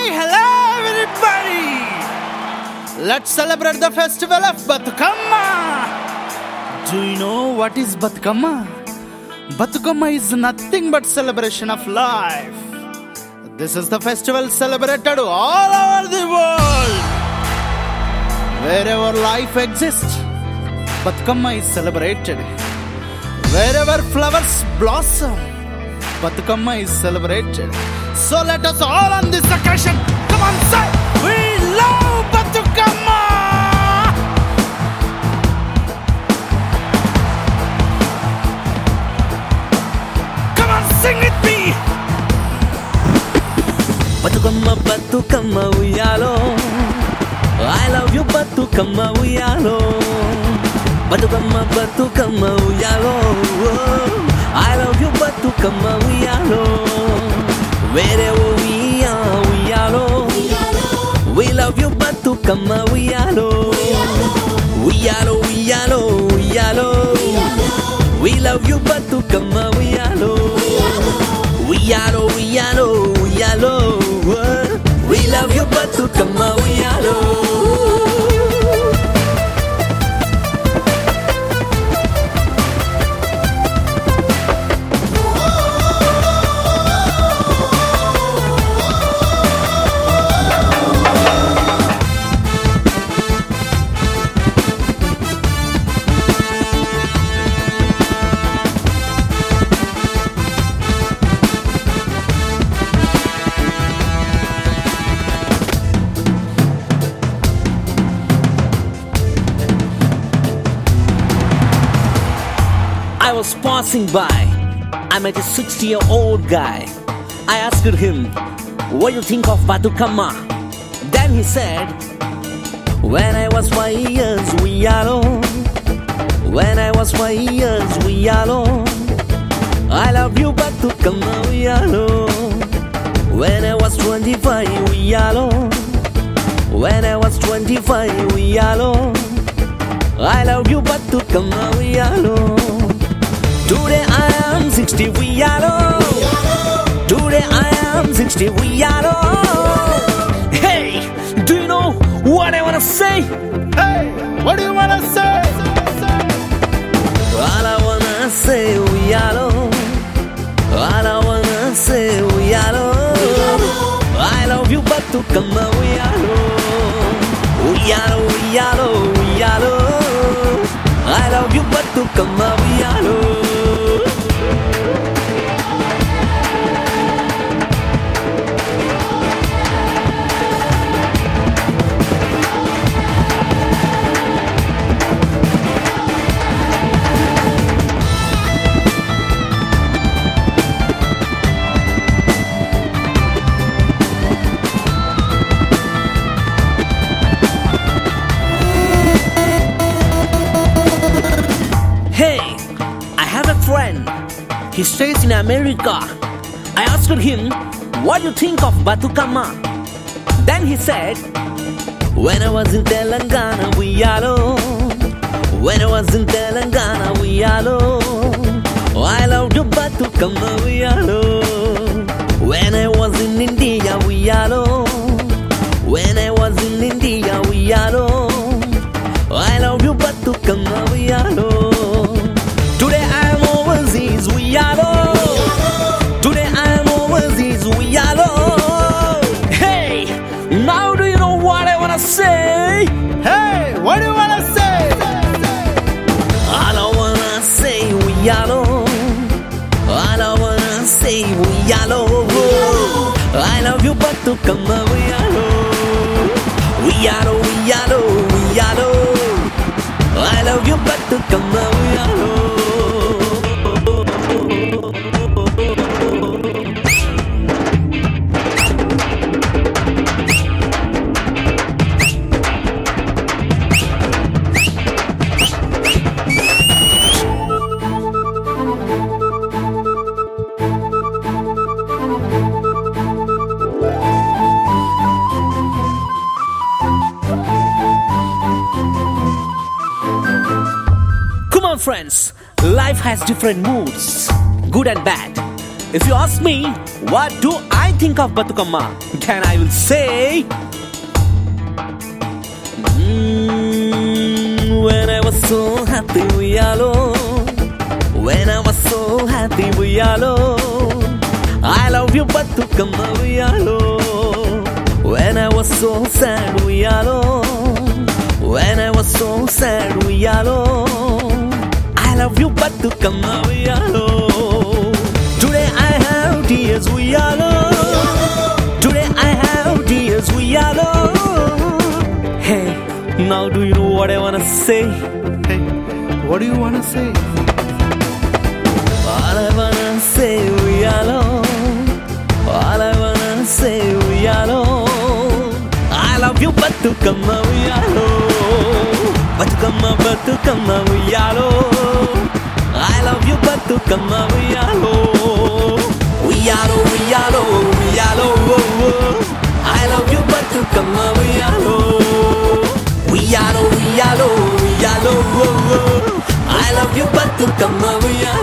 hello everybody! Let's celebrate the festival of Bathukamma! Do you know what is Bathukamma? Bathukamma is nothing but celebration of life. This is the festival celebrated all over the world. Wherever life exists, Bathukamma is celebrated. Wherever flowers blossom, Bathukamma is celebrated. So let us all on this occasion, come on say, we love Bathukamma! Come on, sing with me! Bathukamma, Bathukamma, uyalo. I love you, Bathukamma, uyalo. Bathukamma, Bathukamma, uyalo. I love you, Bathukamma, uyalo. Wherever we are, uyalo. We love you, Bathukamma, uyalo. Uyalo, uyalo, uyalo. We love you, Bathukamma, uyalo. Uyalo, uyalo, uyalo. We love you, Bathukamma, uyalo. I was passing by. I met a 60-year-old guy. I asked him, what do you think of Bathukamma? Then he said, when I was 5 years, uyalo. When I was 5 years, uyalo. I love you, Bathukamma, uyalo. When I was 25, uyalo. When I was 25, uyalo. I love you, Bathukamma, uyalo. Today I am 60, uyalo. Today I am 60, uyalo. Hey, do you know what I wanna say? Hey, what do you wanna say? All I wanna say, uyalo. All I wanna say, uyalo. I love you, Bathukamma, uyalo. Uyalo, uyalo, uyalo. I love you, Bathukamma, uyalo. Hey, I have a friend. He stays in America. I asked him, what do you think of Bathukamma? Then he said, when I was in Telangana, uyalo. When I was in Telangana, uyalo. I loved you, Bathukamma, uyalo. When I was in India, uyalo. When I was in India, uyalo. I love you, Bathukamma, uyalo. Today I am overseas, uyalo. Today I am overseas, uyalo. Hey, now do you know what I wanna say? Hey, what do you wanna say? All I wanna say, uyalo. All I wanna say, uyalo. I love you, Bathukamma, uyalo. Uyalo, uyalo, uyalo. I love you, Bathukamma, uyalo. Friends, life has different moods, good and bad. If you ask me, what do I think of Batukamma? Then I will say, when I was so happy, Uyalo. When I was so happy, Uyalo. I love you, Batukamma, Uyalo. When I was so sad, Uyalo. When I was so sad, Uyalo. I love you, Batukamma, Uyalo. Today I have tears, Uyalo. Today I have tears, Uyalo. Hey, now do you know what I wanna say? Hey, what do you wanna say? All I wanna say, Uyalo. All I wanna say, Uyalo. I love you, Batukamma, Uyalo. Batukamma, Batukamma, Uyalo. I love you, Batukamma, Uyalo. Uyalo, Uyalo, Uyalo. I love you, Batukamma, Uyalo. Uyalo, Uyalo, Uyalo. I love you, Batukamma, Uyalo.